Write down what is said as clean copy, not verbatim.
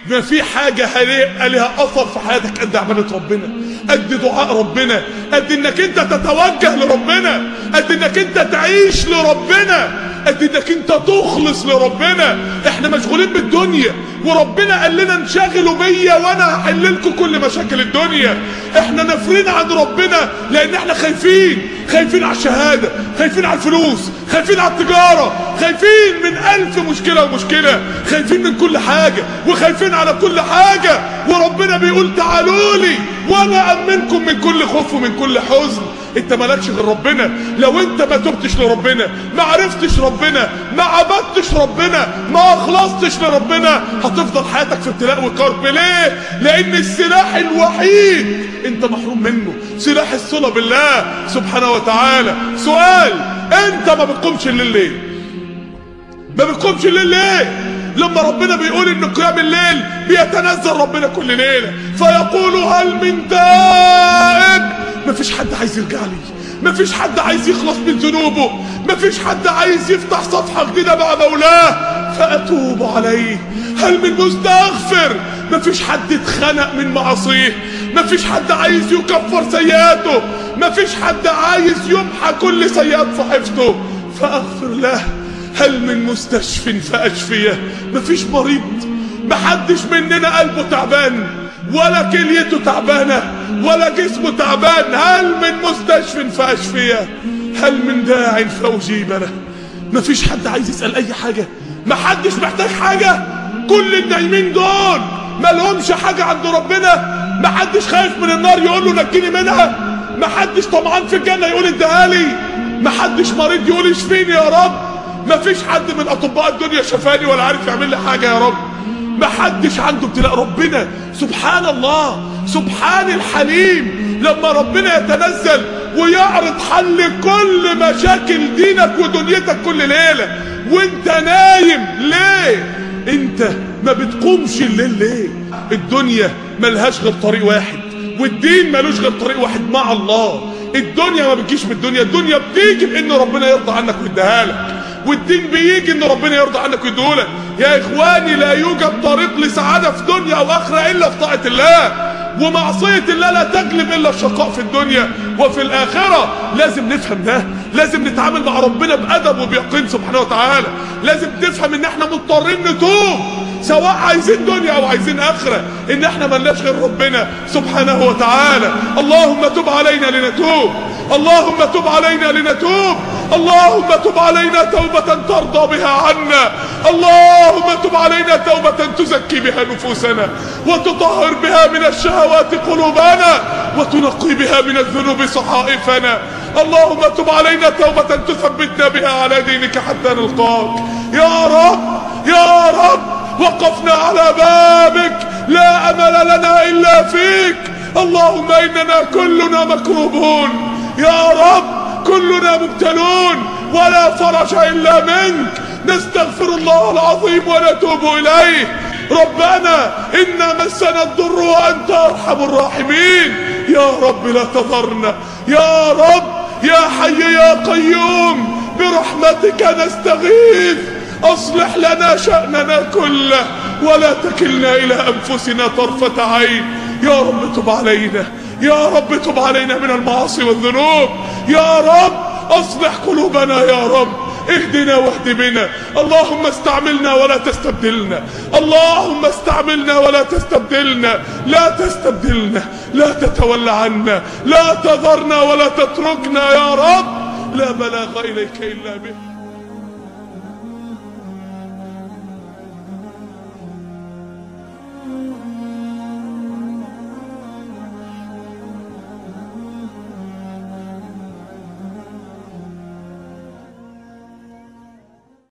ما في حاجة هيبقى لها أثر في حياتك قد عبادة ربنا، قد دعاء ربنا، قد إنك أنت تتوجه لربنا، قد إنك أنت تعيش لربنا، قد إنك أنت تخلص لربنا. إحنا مشغولين بالدنيا وربنا قال لنا انشغلوا بيا وأنا هحل لكم كل مشاكل الدنيا. إحنا نافرين عن ربنا لأن إحنا خايفين على الشهادة، خايفين على الفلوس، خايفين على التجارة، خايفين من 1000 مشكلة ومشكلة، خايفين من كل حاجة وخايفين على كل حاجة. وربنا بيقول تعالوا لي وانا امنكم من كل خوف ومن كل حزن. انت مالكش غير ربنا. لو انت ما تبتش لربنا، ما عرفتش ربنا، ما عبدتش ربنا، ما اخلصتش لربنا، هتفضل حياتك في ابتلاء وكرب. ليه؟ لان السلاح الوحيد انت محروم منه، سلاح الصلة بالله سبحانه وتعالى. سؤال، انت ما بتقومش الليل ليه؟ ما بتقومش الليل ليه؟ لما ربنا بيقول ان قيام الليل بيتنزل ربنا كل ليلة فيقول هل من تائب. مفيش حد عايز يرجع لي، مفيش حد عايز يخلص من ذنوبه، مفيش حد عايز يفتح صفحة جديدة مع مولاه فأتوب عليه. هل من مستغفر. مفيش حد اتخنق من معاصيه، مفيش حد عايز يكفر سيئاته، مفيش حد عايز يمحى كل سيئات صحيفته فأغفر له. هل من مستشف فأشفيه. مفيش مريض، محدش مننا قلبه تعبان ولا كليته تعبانة ولا جسمه تعبان. هل من مستشف فأشفيه. هل من داع فأجيب له. مفيش حد عايز يسأل أي حاجة، محدش محتاج حاجة. كل النايمين دول مالهمش حاجة عند ربنا. محدش خايف من النار يقول له نجيني منها، محدش طمعان في الجنة يقول اديها لي، محدش مريض يقول اشفيني يا رب. مفيش حد من اطباء الدنيا شفاني ولا عارف يعمل لي حاجه يا رب. محدش عنده ابتلاء. ربنا سبحان الله، سبحان الحليم، لما ربنا يتنزل ويعرض حل كل مشاكل دينك ودنيتك كل ليله وانت نايم. ليه انت ما بتقومش الليل ليه؟ الدنيا ملهاش غير طريق واحد، والدين ملوش غير طريق واحد مع الله. الدنيا ما بتجيش بالدنيا، الدنيا بتيجي بان ربنا يرضى عنك ويديها لك، والدين بيجي ان ربنا يرضى عنك ويديهولك. يا اخواني، لا يوجد طريق لسعاده في دنيا او اخره الا في طاعه الله، ومعصيه الله لا تجلب الا الشقاء في الدنيا وفي الاخره. لازم نفهم ده، لازم نتعامل مع ربنا بادب وبيقين سبحانه وتعالى. لازم تفهم ان احنا مضطرين نتوب سواء عايزين دنيا او عايزين اخره، ان احنا ملناش غير ربنا سبحانه وتعالى. اللهم تب علينا لنتوب، اللهم تب علينا لنتوب، اللهم تب علينا توبة ترضى بها عنا، اللهم تب علينا توبة تزكي بها نفوسنا وتطهر بها من الشهوات قلوبنا وتنقي بها من الذنوب صحائفنا. اللهم تب علينا توبة تثبتنا بها على دينك حتى نلقاك. يا رب يا رب، وقفنا على بابك، لا أمل لنا إلا فيك. اللهم إننا كلنا مكروبون يا رب، كلنا مبتلون ولا فرج إلا منك. نستغفر الله العظيم ونتوب إليه. ربنا إنا مسنا الضر وأنت أرحم الراحمين. يا رب لا تضرنا، يا رب يا حي يا قيوم برحمتك نستغيث. أصلح لنا شأننا كله ولا تكلنا إلى أنفسنا طرفة عين. يا رب تب علينا، يا رب تب علينا من المعاصي والذنوب. يا رب أصلح قلوبنا، يا رب اهدنا واهد بنا. اللهم استعملنا ولا تستبدلنا، اللهم استعملنا ولا تستبدلنا. لا تستبدلنا، لا تتولى عنا، لا تذرنا ولا تتركنا يا رب. لا بلاغ إليك إلا به.